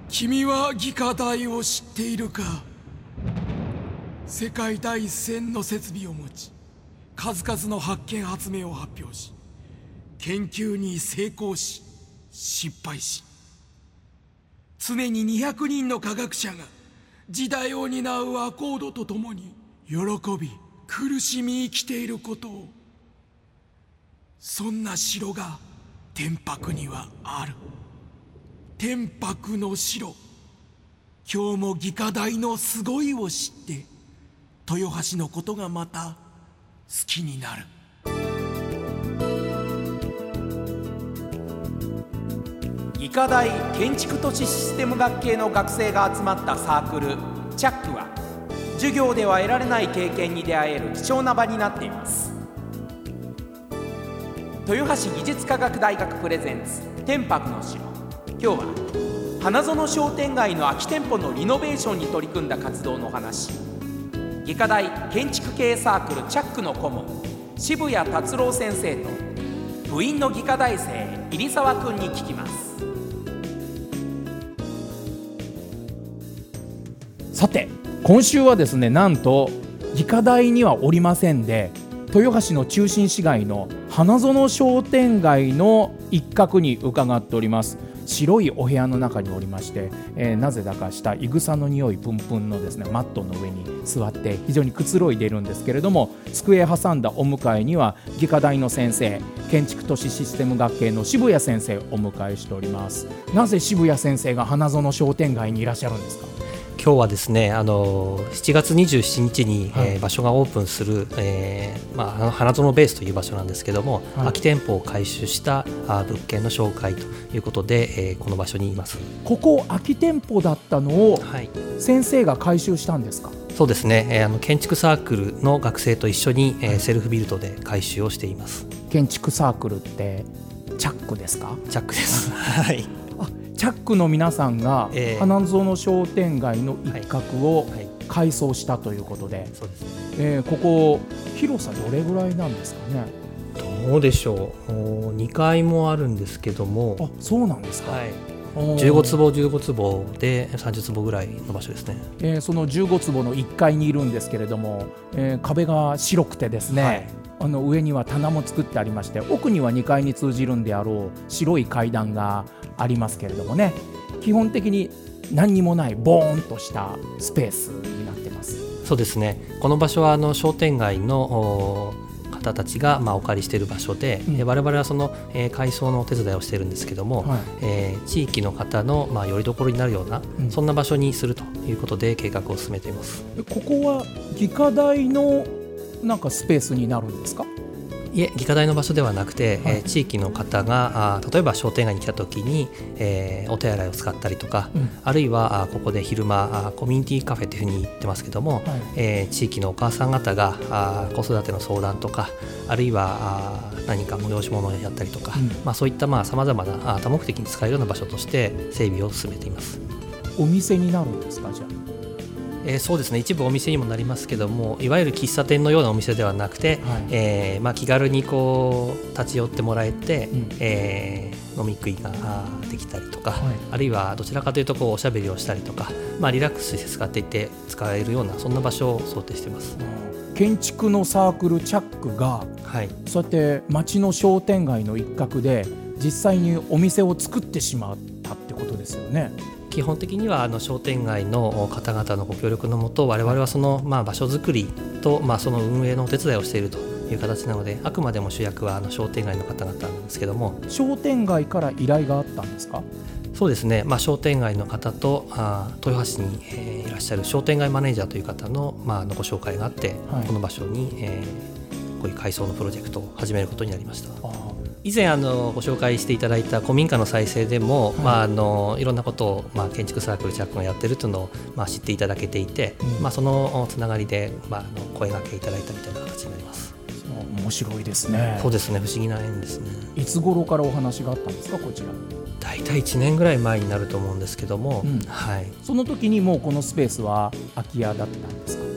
君は技科大を知っているか。世界第一線の設備を持ち、数々の発見発明を発表し、研究に成功し失敗し、常に200人の科学者が時代を担うアコードとともに喜び苦しみ生きていることを。そんな城が天白にはある。天白の城。今日も技科大のすごいを知って豊橋のことがまた好きになる。 技科大建築都市システム学系の学生が集まったサークルチャックは、授業では得られない経験に出会える貴重な場になっています。豊橋技術科学大学プレゼンツ天白の城。今日は花園商店街の空き店舗のリノベーションに取り組んだ活動のお話。技科大建築系サークルチャックの顧問渋谷達郎先生と部員の技科大生入澤君に聞きます。 さて今週はですね、なんと技科大にはおりませんで、豊橋の中心市街の花園商店街の一角に伺っております。白いお部屋の中におりまして、なぜだかしたいぐさの匂いプンプンのですねマットの上に座って非常にくつろいでいるんですけれども、机挟んだお迎えには技科大の先生、建築都市システム学系の渋谷先生をお迎えしております。なぜ渋谷先生が花園商店街にいらっしゃるんですか？ 今日はですね、7月27日に、場所がオープンする、花園ベースという場所なんですけども、空き店舗を改修した物件の紹介ということで、この場所にいます。 ここ空き店舗だったのを、先生が改修したんですか？ そうですね、建築サークルの学生と一緒に、セルフビルドで改修をしています。 建築サークルってチャックですか？ チャックですはい。 チャックの皆さんが花園商店街の一角を改装したということで、 そうですね。 ここ広さどれぐらいなんですかね？ どうでしょう、2階もあるんですけども。 あ、そうなんですか。 15坪で30坪ぐらいの場所ですね。 その15坪の1階にいるんですけれども、壁が白くてですね、上には棚も作ってありまして、奥には2階に通じるんであろう白い階段がありますけれどもね、基本的に何にもないボーンとしたスペースになってます。 そうですね、この場所は商店街の方たちがお借りしている場所で、我々はその、改装のお手伝いをしているんですけども、地域の方の拠り所になるような、そんな場所にするということで計画を進めています。 ここは技科大のなんかスペースになるんですか？ いえ、技科大の場所ではなくて、地域の方が例えば商店街に来た時に、お手洗いを使ったりとか、あるいはここで昼間コミュニティカフェというふうに言ってますけども、地域のお母さん方が子育ての相談とか、あるいは何か催し物をやったりとか、そういったさまざまな多目的に使えるような場所として整備を進めています。 お店になるんですか？じゃあそうですね、一部お店にもなりますけども、いわゆる喫茶店のようなお店ではなくて、気軽にこう立ち寄ってもらえて、飲み食いができたりとか、あるいはどちらかというとおしゃべりをしたりとか、リラックスして使っていて使えるようなそんな場所を想定しています。 建築のサークルチャックが、そうやって町の商店街の一角で実際にお店を作ってしまったってことですよね。 基本的には商店街の方々のご協力のもと、我々はその場所づくりとその運営のお手伝いをしているという形なので、あくまでも主役は商店街の方々なんですけども。 商店街から依頼があったんですか？ そうですね、商店街の方と豊橋にいらっしゃる商店街マネージャーという方のご紹介があって、この場所にこういう改装のプロジェクトを始めることになりました。以前ご紹介していただいた古民家の再生でも、いろんなことを、建築サークルチャックがやってるというのを、知っていただけていて、そのつながりで、声掛けいただいたみたいな形になります。 面白いですね。 そうですね、不思議な縁ですね。 いつ頃からお話があったんですか、こちら？ だいたい1年ぐらい前になると思うんですけども、 その時にもうこのスペースは空き家だったんですか？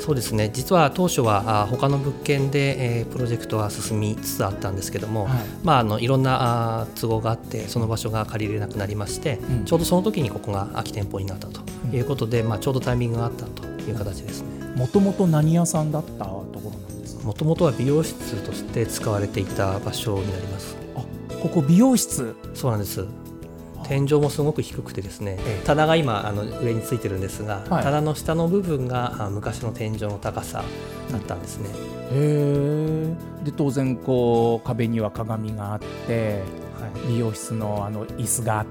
そうですね、実は当初は他の物件で、プロジェクトは進みつつあったんですけども、いろんな都合があってその場所が借りれなくなりまして、ちょうどその時にここが空き店舗になったということで、ちょうどタイミングがあったという形ですね。 もともと何屋さんだったところなんですか？ もともとは美容室として使われていた場所になります。 ここ美容室？ そうなんです。天井もすごく低くてですね、棚が今上についてるんですが、棚の下の部分が昔の天井の高さだったんですね。 で当然こう壁には鏡があって、美容室の椅子があって、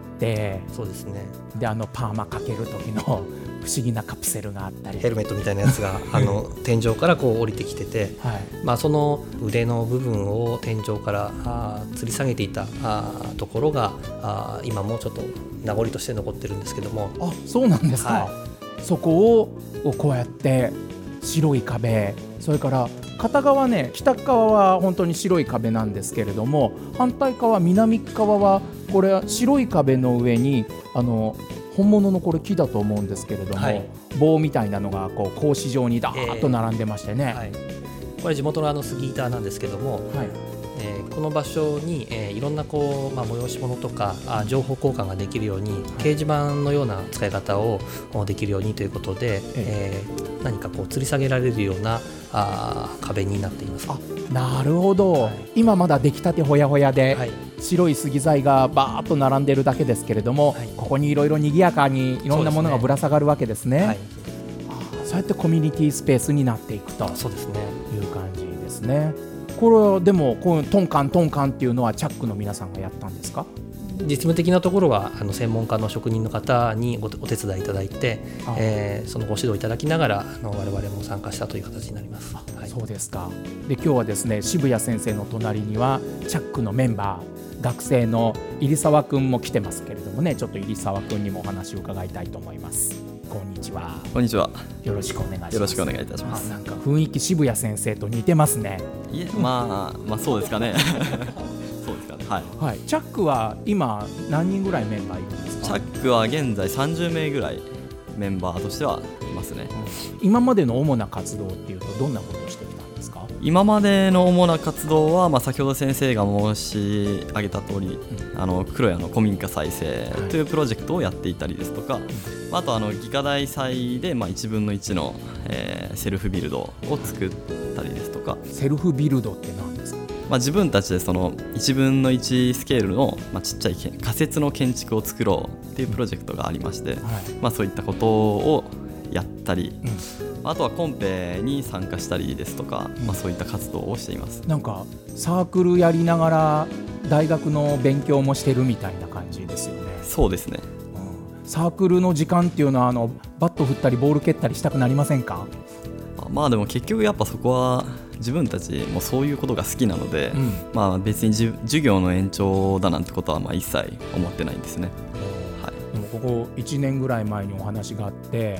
そうですね。 でパーマかける時の不思議なカプセルがあったり、 ヘルメットみたいなやつが天井からこう降りてきてて、その腕の部分を天井から吊り下げていたところが今もちょっと名残として残ってるんですけども。 そうなんですか。そこをこうやって白い壁、それから片側ね、北側は本当に白い壁なんですけれども、反対側南側はこれは白い壁の上に本物のこれ木だと思うんですけれども、棒みたいなのがこう格子状にダーッと並んでましてね、 これ地元の杉板なんですけども、この場所に、いろんなこう、催し物とか情報交換ができるように、掲示板のような使い方をできるようにということで、何かこう吊り下げられるような壁になっています。 なるほど、今まだ出来たてほやほやで、白い杉材がバーッと並んでるだけですけれども、ここにいろいろ賑やかにいろんなものがぶら下がるわけですね。そうやってコミュニティスペースになっていくという感じですね。これはでもこういうトンカンっていうのはチャックの皆さんがやったんですか？ 実務的なところは専門家の職人の方にお手伝いいただいて、そのご指導いただきながら我々も参加したという形になります。 そうですか。で今日はですね、渋谷先生の隣にはチャックのメンバー、学生の入澤くんも来てますけれどもね、ちょっと入澤くんにもお話を伺いたいと思います。こんにちは。 こんにちは。 よろしくお願いします。 よろしくお願いいたします。 なんか雰囲気渋谷先生と似てますね。 まあそうですかね。そうですかね。 はい。チャックは今何人ぐらいメンバーいるんですか？ チャックは現在30名ぐらいメンバーとしてはいますね。 今までの主な活動っていうとどんなことをしてきたんですか？ 今までの主な活動は、先ほど先生が申し上げた通り、黒谷の古民家再生というプロジェクトをやっていたりですとか、あと技科大祭で1分の1の、セルフビルドを作ったりですとか。 セルフビルドって何ですか？ 自分たちでその1分の1スケールの、ちっちゃい仮設の建築を作ろうっていうプロジェクトがありまして、そういったことをやったり、あとはコンペに参加したりですとか、そういった活動をしています。 なんかサークルやりながら大学の勉強もしてるみたいな感じですよね。 そうですね。 サークルの時間っていうのはバット振ったりボール蹴ったりしたくなりませんか？ でも結局やっぱそこは自分たちもそういうことが好きなので、別に授業の延長だなんてことは一切思ってないんですね。 でもここ1年ぐらい前にお話があって、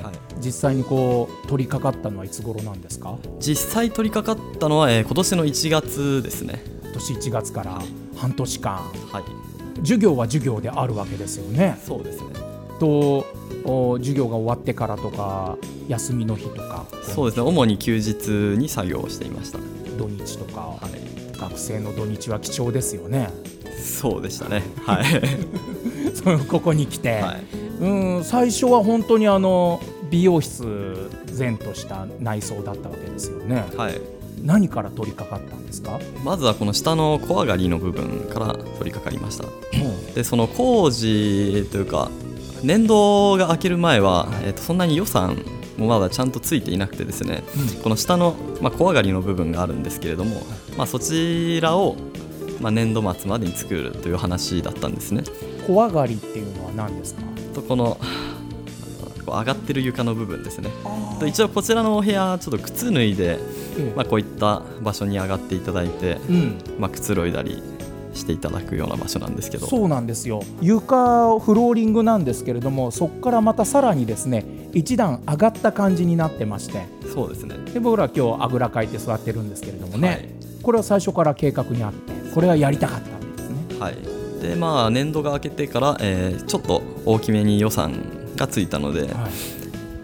実際にこう取り掛かったのはいつ頃なんですか？ 実際取り掛かったのは、今年の1月ですね。 今年1月から半年間、授業は授業であるわけですよね。 そうですね。 と授業が終わってからとか休みの日とか。 そうですね、主に休日に作業をしていました。 土日とか、学生の土日は貴重ですよね。 そうでしたね。 ここに来て、最初は本当に美容室前とした内装だったわけですよね。何から取り掛かったんですか？ まずはこの下の小上がりの部分から取り掛かりました。でその工事というか年度が明ける前は、そんなに予算もまだちゃんとついていなくてですね、この下の、小上がりの部分があるんですけれども、そちらを、年度末までに作るという話だったんですね。 小上がりっていうのは何ですか？ この上がってる床の部分ですね。一応こちらのお部屋ちょっと靴脱いで、こういった場所に上がっていただいて、くつろいだりしていただくような場所なんですけど。 そうなんですよ。床フローリングなんですけれども、そこからまたさらにですね一段上がった感じになってまして。 そうですね。 で僕ら今日あぐらかいて座ってるんですけれどもね、これは最初から計画にあってこれはやりたかったんですね。 で年度が明けてから、ちょっと大きめに予算がついたので、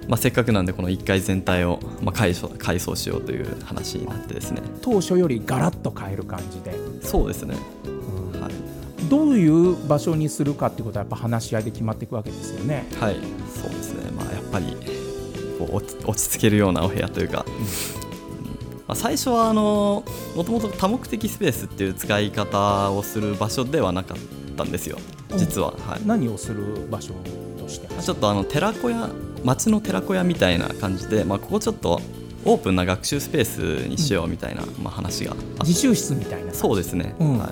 せっかくなんでこの1階全体を、改装しようという話になってですね。 当初よりガラッと変える感じで。 そうですね、はい、 どういう場所にするかっていうことはやっぱ話し合いで決まっていくわけですよね。 はい、そうですね、やっぱりこう落ち着けるようなお部屋というか、最初はもともと多目的スペースっていう使い方をする場所ではなかったんですよ、実は。はい、 何をする場所として？ ちょっと寺子屋、町の寺子屋みたいな感じで、ここちょっとオープンな学習スペースにしようみたいな、話があって。 自習室みたいな感じ。 そうですね、はい、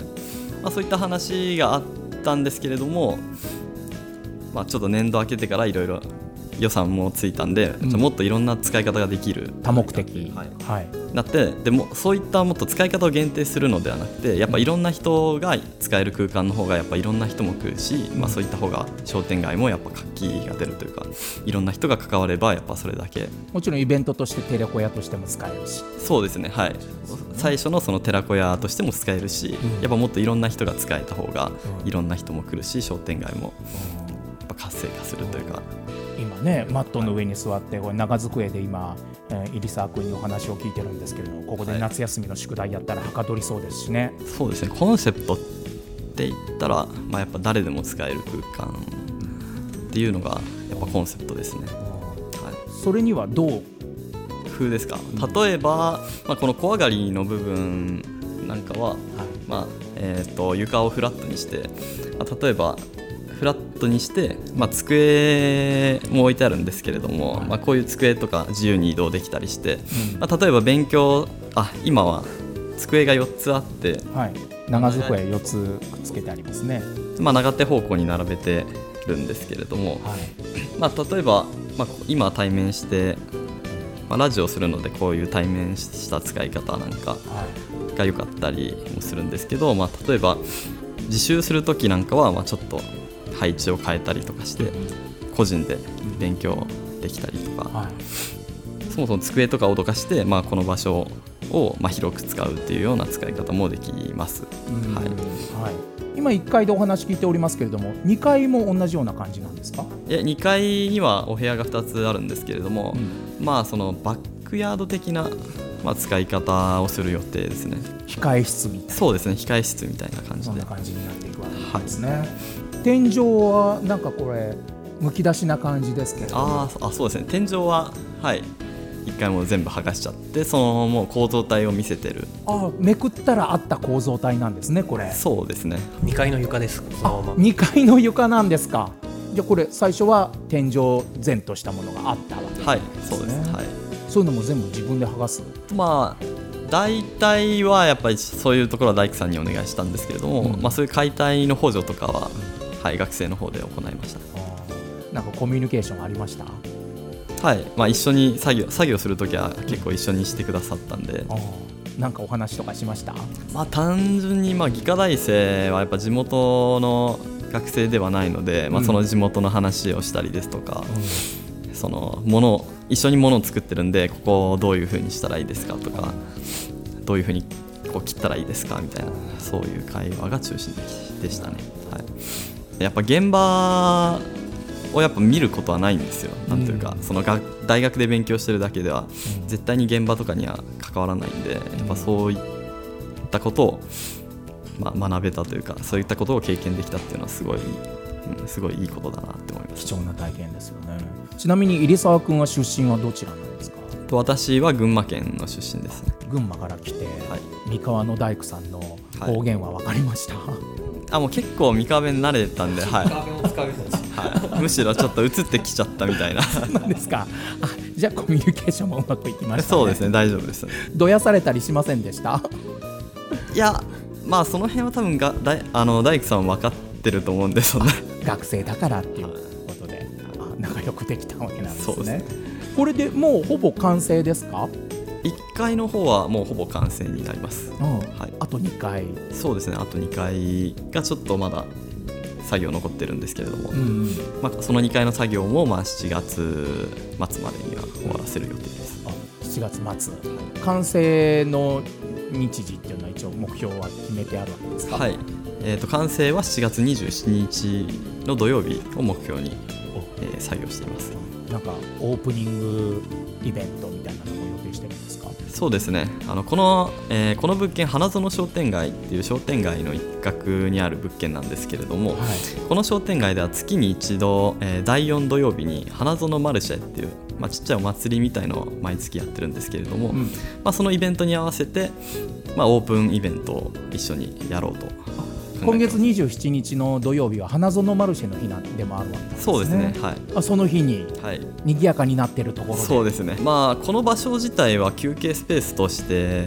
そういった話があったんですけれども、ちょっと年度明けてからいろいろ予算もついたんで、もっといろんな使い方ができる多目的、 なって、でもそういったもっと使い方を限定するのではなくて、やっぱいろんな人が使える空間の方がやっぱいろんな人も来るし、そういった方が商店街もやっぱ活気が出るというか、いろんな人が関わればやっぱそれだけ。 もちろんイベントとして寺子屋としても使えるし。 そうですね、はい、最初のその寺子屋としても使えるし、やっぱもっといろんな人が使えた方がいろんな人も来るし、商店街もやっぱ活性化するというか。 今ね、マットの上に座ってこれ長机で今、入澤君にお話を聞いてるんですけれども、ここで夏休みの宿題やったらはかどりそうですしね。 そうですね、コンセプトって言ったら、やっぱ誰でも使える空間っていうのがやっぱコンセプトですね。はい、 それにはどう工夫ですか？例えば、この小上がりの部分なんかは、床をフラットにして、例えばフラットにして、机も置いてあるんですけれども、こういう机とか自由に移動できたりして、例えば勉強、今は机が4つあって、 長机4つくっつけてありますね。 長手方向に並べてるんですけれども、例えば、今対面して、ラジオするのでこういう対面した使い方なんかが良かったりもするんですけど、例えば自習するときなんかはちょっと配置を変えたりとかして個人で勉強できたりとか、そもそも机とかをどかして、この場所を広く使うっていうような使い方もできます。 今1階でお話聞いておりますけれども、2階も同じような感じなんですか？ いや、2階にはお部屋が2つあるんですけれども、そのバックヤード的な、使い方をする予定ですね。 控え室みたいな。そうですね、 控え室みたいな感じで、 そんな感じになっていくわけですね。天井はなんかこれむき出しな感じですけれども。 そうですね、天井は1回も全部剥がしちゃって、そのもう構造体を見せてる。 めくったらあった構造体なんですね、これ。 そうですね、 2階の床です。 2階の床なんですか。じゃあこれ最初は天井前としたものがあったわけですね。 そうです、 そういうのも全部自分で剥がす。 大体はやっぱりそういうところは大工さんにお願いしたんですけれども、そういう解体の補助とかは、学生の方で行いました。 なんかコミュニケーションありました？ 一緒に作業するときは結構一緒にしてくださったんで。 なんかお話とかしました？ 単純に技科大生はやっぱ地元の学生ではないので、その地元の話をしたりですとか、その一緒に物を作ってるんで、ここをどういう風にしたらいいですかとか、どういう風にこう切ったらいいですかみたいな、そういう会話が中心でしたね。やっぱ現場をやっぱ見ることはないんですよ。なんというか、その大学で勉強してるだけでは絶対に現場とかには関わらないんで、やっぱそういったことを学べたというか、そういったことを経験できたっていうのはすごいいいことだなって思います。 貴重な体験ですよね。ちなみに入澤君は出身はどちらなんですか？ 私は群馬県の出身ですね。 群馬から来て、三河の大工さんの方言は分かりました？ もう結構三河弁慣れたんで、むしろちょっと移ってきちゃったみたいな。 そうなんですか。じゃあコミュニケーションもうまくいきましたね。 そうですね、大丈夫です。 どやされたりしませんでした？ いや、その辺は多分大工さん分かってると思うんで、そんな学生だからっていうことで仲良くできたわけなんですね。 そうですね。 これでもうほぼ完成ですか ？1階の方はもうほぼ完成になります。 あと2階。 そうですね、あと2階がちょっとまだ作業残ってるんですけれども、その2階の作業も7月末までには終わらせる予定です。 7月末、完成の日時っていうのは一応目標は決めてあるわけですか？ 完成は7月27日の土曜日を目標に、作業しています。 なんかオープニングイベントみたいなのも予定してるんですか？ そうですね、この物件花園商店街っていう商店街の一角にある物件なんですけれども、はい、この商店街では月に一度、第4土曜日に花園マルシェっていう、ちっちゃいお祭りみたいのを毎月やってるんですけれども、そのイベントに合わせて、オープンイベントを一緒にやろうと。 今月27日の土曜日は花園マルシェの日でもあるわけですね。 そうですね、はい、 その日に賑やかになっているところで、 そうですね、この場所自体は休憩スペースとして、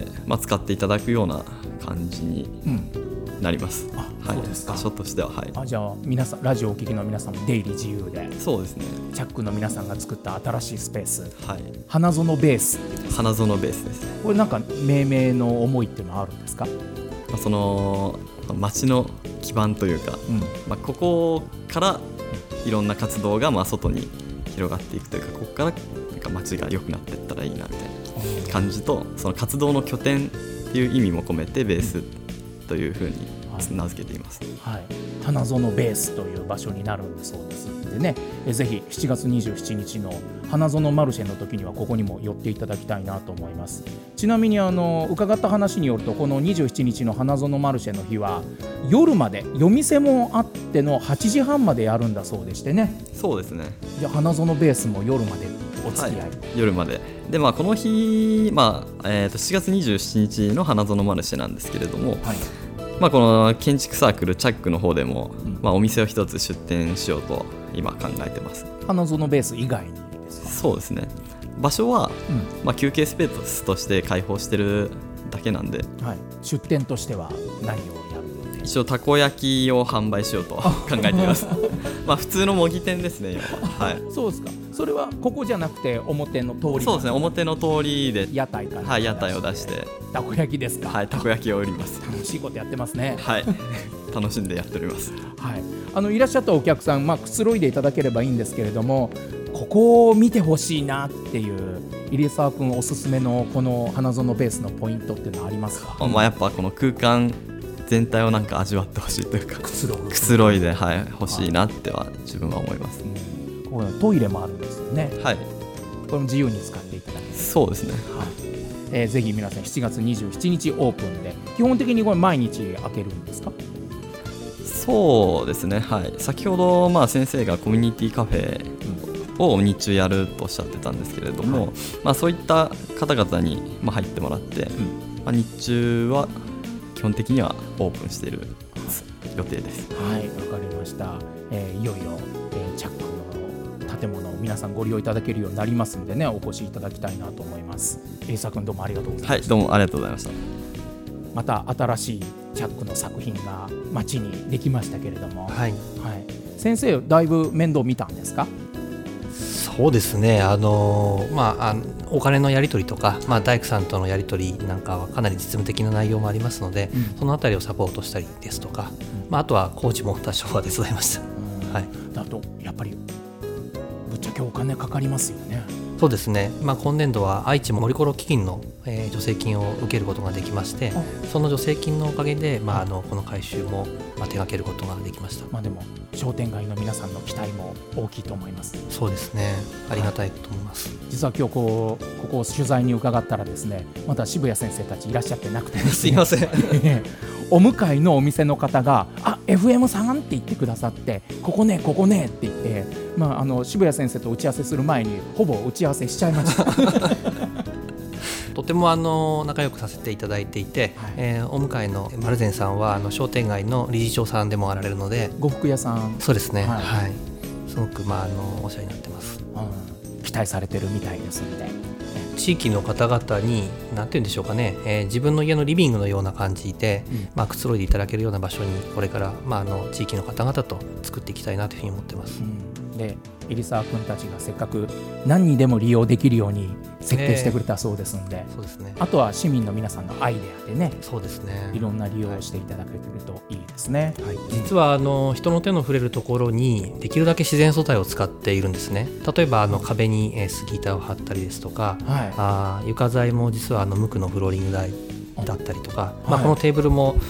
使っていただくような感じになります、はい、そうですか。場所としては、はい、 じゃあ皆さん、ラジオをお聞きの皆さんも出入り自由で。 そうですね、 チャックの皆さんが作った新しいスペース、はい、花園ベース。 花園ベースですね。 これなんか命名の思いっていうのはあるんですか？ その街の基盤というか、ここからいろんな活動が外に広がっていくというか、ここからなんか街が良くなっていったらいいなみたいな感じと、その活動の拠点っていう意味も込めてベースというふうに名付けています、 はい、花園ベースという場所になるんだそうですのでね、ぜひ7月27日の花園マルシェの時にはここにも寄っていただきたいなと思います。ちなみに伺った話によると、この27日の花園マルシェの日は夜まで、夜店もあっての8時半までやるんだそうでしてね。 そうですね。 じゃあ花園ベースも夜までお付き合い、 夜までで、この日、7月27日の花園マルシェなんですけれども、この建築サークルチャックの方でも、お店を一つ出店しようと今考えてます。 花園ベース以外にですか？ そうですね。場所は、休憩スペースとして開放してるだけなんで、 はい、出店としては何をやる？ 一応たこ焼きを販売しようと考えています普通の模擬店ですね、今は。はい、 そうですか。それはここじゃなくて表の通り？ そうですね、表の通りで屋台から、 はい、屋台を出してたこ焼きですか？ はい、たこ焼きを売ります。 楽しいことやってますね。 はい楽しんでやっております。 はい、いらっしゃったお客さん、くつろいでいただければいいんですけれども、ここを見てほしいなっていう入澤君おすすめのこの花園ベースのポイントっていうのはありますか？ やっぱこの空間全体をなんか味わってほしいというか、くつろいで、欲しいなっては自分は思います。 ここトイレもあるんですよね。 はい、 これも自由に使っていただける。 そうですね。 はい、ぜひ皆さん7月27日オープンで、基本的にこれ毎日開けるんですか？ そうですね、はい、先ほど先生がコミュニティカフェを日中やるとおっしゃってたんですけれども、そういった方々に入ってもらって、日中は基本的にはオープンしている予定です。 はい、わかりました。いよいよ、チャックの建物を皆さんご利用いただけるようになりますのでね、お越しいただきたいなと思います。入澤君、どうもありがとうございました。 はい、どうもありがとうございました。 また新しいチャックの作品が街にできましたけれども、はい、先生、だいぶ面倒見たんですか？ そうですね、お金のやり取りとか、大工さんとのやり取りなんかはかなり実務的な内容もありますので、そのあたりをサポートしたりですとか、あとは工事も多少は手伝いました。 だとやっぱりぶっちゃけお金かかりますよね。 そうですね、今年度は愛知も森コロ基金の、助成金を受けることができまして、その助成金のおかげで、この改修も、手掛けることができました。 でも商店街の皆さんの期待も大きいと思います。 そうですね、ありがたいと思います。 実は今日ここを取材に伺ったらですね、まだ渋谷先生たちいらっしゃってなくて、 すいませんお向かいのお店の方がFM さんって言ってくださって、ここねって言って、渋谷先生と打ち合わせする前にほぼ打ち合わせしちゃいましたとても仲良くさせていただいていて、お向かいの丸善さんは商店街の理事長さんでもあられるので、 呉服屋さん。そうですね、 すごくお世話になってます。 期待されてるみたいですので、 地域の方々に何て言うんでしょうかね、自分の家のリビングのような感じで、くつろいでいただけるような場所にこれから、地域の方々と作っていきたいなというふうに思ってます。 で、入澤君たちがせっかく何にでも利用できるように設計してくれたそうですので、 そうですね、 あとは市民の皆さんのアイデアでね、 そうですね、 いろんな利用をしていただけるといいですね。 実は人の手の触れるところにできるだけ自然素材を使っているんですね。例えば壁に杉板を張ったりですとか、床材も実は無垢のフローリング材だったりとか、このテーブルも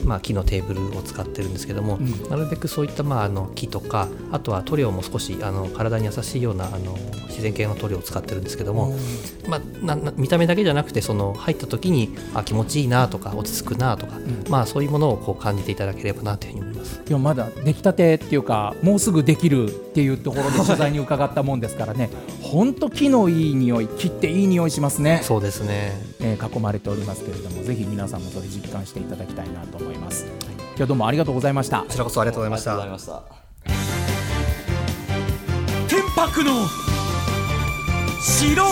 木のテーブルを使ってるんですけども、なるべくそういった木とか、あとは塗料も少し体に優しいような自然系の塗料を使ってるんですけども、見た目だけじゃなくてその入った時に気持ちいいなとか落ち着くなとか、そういうものをこう感じていただければなというふうに思います。 いやまだ出来たてっていうかもうすぐできるっていうところで取材に伺ったもんですからね本当木のいい匂い、木っていい匂いしますね。 そうですね、 囲まれておりますけれども、ぜひ皆さんもそれ実感していただきたいなと思います。今日どうもありがとうございました。 こちらこそありがとうございました。 天白の城。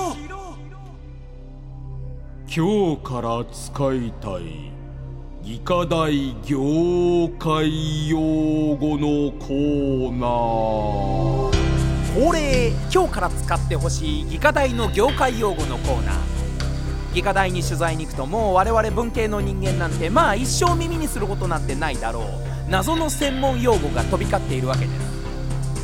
今日から使いたい技科大業界用語のコーナー。 恒例、今日から使ってほしい技科大の業界用語のコーナー。技科大に取材に行くと、もう我々文系の人間なんて一生耳にすることなんてないだろう謎の専門用語が飛び交っているわけです。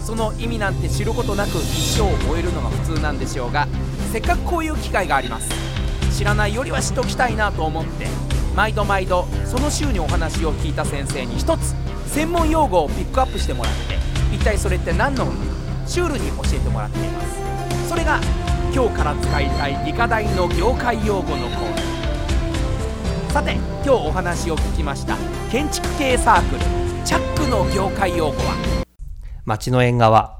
その意味なんて知ることなく一生を終えるのが普通なんでしょうが、せっかくこういう機会があります。知らないよりは知っときたいなと思って、毎度その週にお話を聞いた先生に一つ専門用語をピックアップしてもらって、一体それって何の意味、シュールに教えてもらっています。それが今日から使いたい技科大の業界用語のコーナー。さて今日お話を聞きました建築系サークルチャックの業界用語は街の縁側。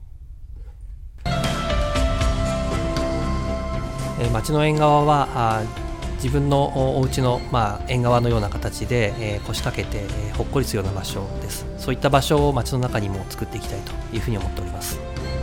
街の縁側は自分のお家の縁側のような形で腰掛けてほっこりするような場所です。そういった場所を街の中にも作っていきたいというふうに思っております。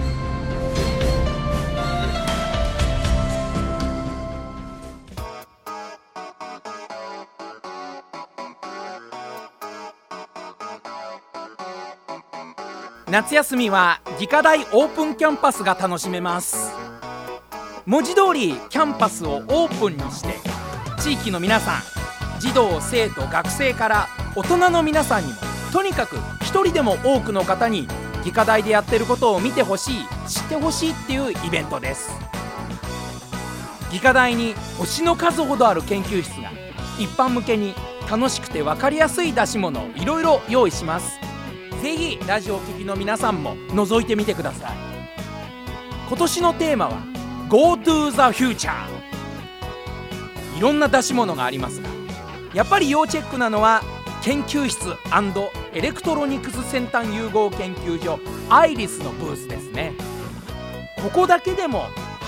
夏休みは技科大オープンキャンパスが楽しめます。文字通りキャンパスをオープンにして、地域の皆さん、児童生徒学生から大人の皆さんにも、とにかく一人でも多くの方に技科大でやってることを見てほしい、知ってほしいっていうイベントです。技科大に星の数ほどある研究室が一般向けに楽しくて分かりやすい出し物をいろいろ用意します。ぜひラジオを聴きの皆さんも覗いてみてください。今年のテーマは Go to the Future。 いろんな出し物がありますが、やっぱり要チェックなのは研究室&エレクトロニクス先端融合研究所アイリスのブースですね。ここだけでも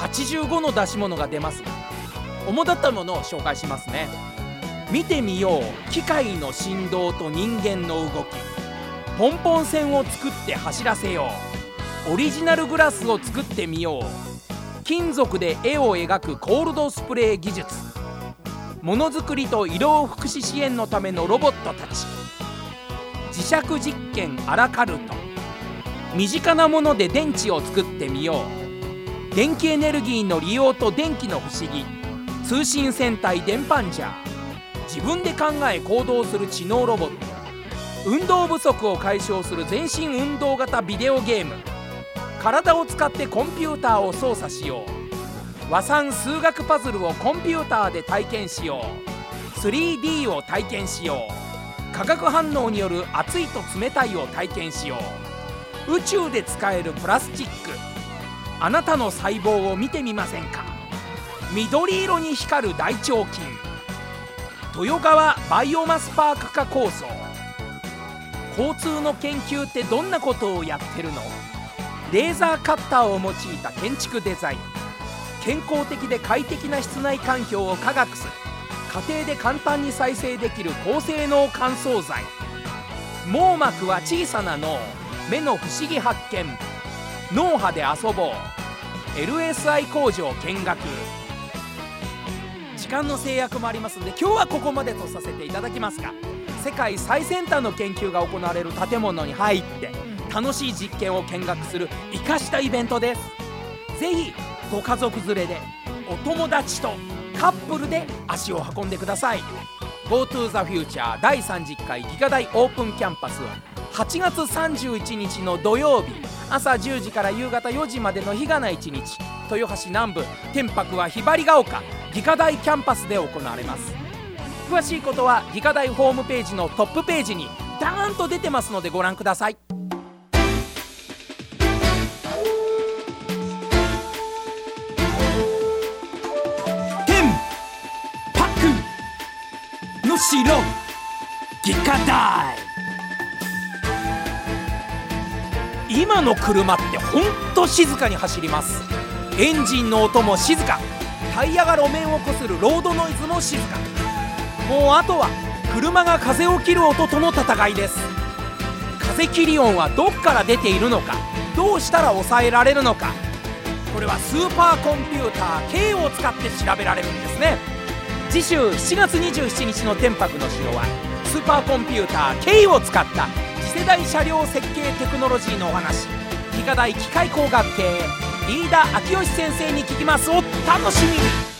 85の出し物が出ますが、主だったものを紹介しますね。見てみよう機械の振動と人間の動き、ポンポン線を作って走らせよう、オリジナルグラスを作ってみよう、金属で絵を描くコールドスプレー技術、ものづくりと医療福祉支援のためのロボットたち、磁石実験アラカルト、身近なもので電池を作ってみよう、電気エネルギーの利用と電気の不思議、通信戦隊電パンジャー、自分で考え行動する知能ロボット、運動不足を解消する全身運動型ビデオゲーム、体を使ってコンピューターを操作しよう、和算数学パズルをコンピューターで体験しよう、 3D を体験しよう、化学反応による熱いと冷たいを体験しよう、宇宙で使えるプラスチック、あなたの細胞を見てみませんか、緑色に光る大腸菌、豊川バイオマスパーク化構想、交通の研究ってどんなことをやってるの、レーザーカッターを用いた建築デザイン、健康的で快適な室内環境を科学する、家庭で簡単に再生できる高性能乾燥剤、網膜は小さな脳、目の不思議発見、脳波で遊ぼう、 LSI 工場見学。時間の制約もありますので今日はここまでとさせていただきますが、世界最先端の研究が行われる建物に入って楽しい実験を見学する生かしたイベントです。ぜひご家族連れでお友達とカップルで足を運んでください。 Go to the Future 第30回技科大オープンキャンパスは8月31日の土曜日、朝10時から夕方4時までの日がな1日、豊橋南部天白はひばりが丘技科大キャンパスで行われます。 詳しいことは理科大ホームページのトップページにダーンと出てますのでご覧ください。 パクの城理科大。 今の車ってほんと静かに走ります。エンジンの音も静か、タイヤが路面をこするロードノイズも静か。もうあとは車が風を切る音との戦いです。風切り音はどっから出ているのか、どうしたら抑えられるのか、これはスーパーコンピューター K を使って調べられるんですね。次週7月27日の天白の城はスーパーコンピューター K を使った次世代車両設計テクノロジーのお話、理科大機械工学系飯田昭義先生に聞きます。お楽しみに。